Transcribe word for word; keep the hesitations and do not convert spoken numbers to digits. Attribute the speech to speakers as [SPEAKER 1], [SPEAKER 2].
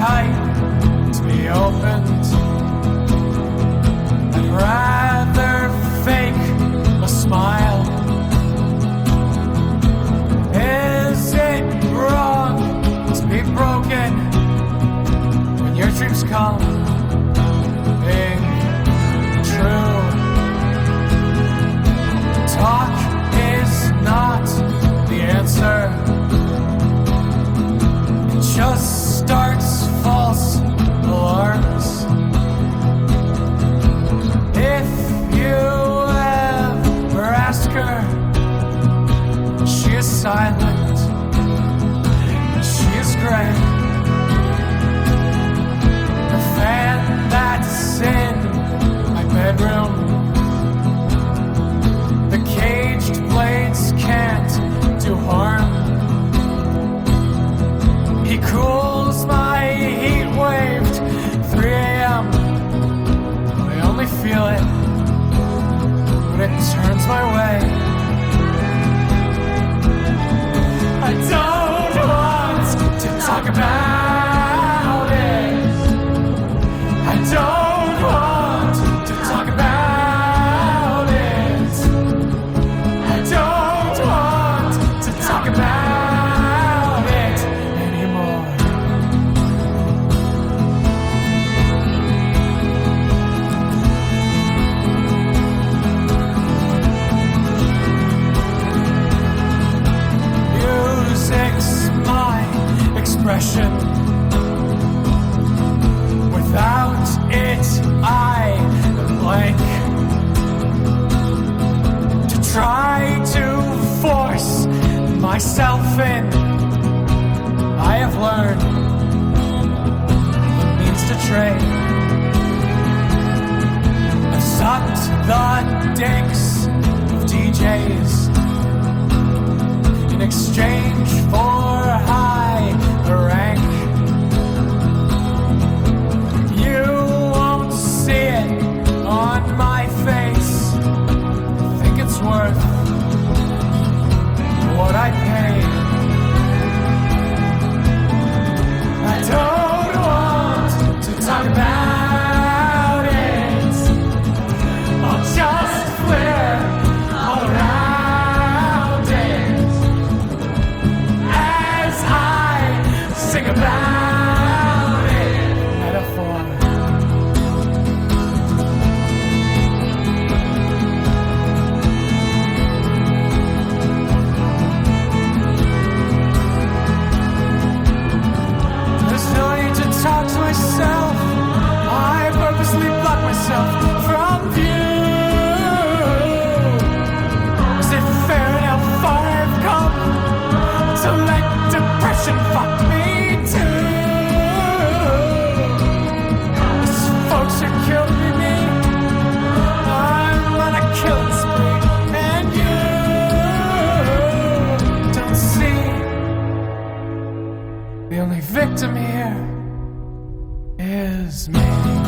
[SPEAKER 1] tight to be opened. I'd rather fake a smile. Is it wrong to be broken when your dreams come being true? Talk is not the answer. It just starts false alarms. If you ever ask her, she is silent, she is gray. The fan that's in my bedroom, the caged blades can't do harm. He cools my heat-waved three a.m. I only feel it when it turns my way. I don't want to talk about it. I don't want to talk about it. I don't want to talk about it anymore. Music's my expression. Without it, I am blank. To try to force myself in, I have learned it means to trade. I've sucked the dicks of D Js in exchange for high rank. You won't see it on my face. Think it's worth what I paid. I don't want to talk about it. I'll just flare all around it as I sing about it. Metaphor. There's no need to talk to myself. I purposely block myself from view. Is it fair how far I've come to let depression fuck me too? These folks are killing me. I'm on a killing spree, and you don't see. The only victim here is me.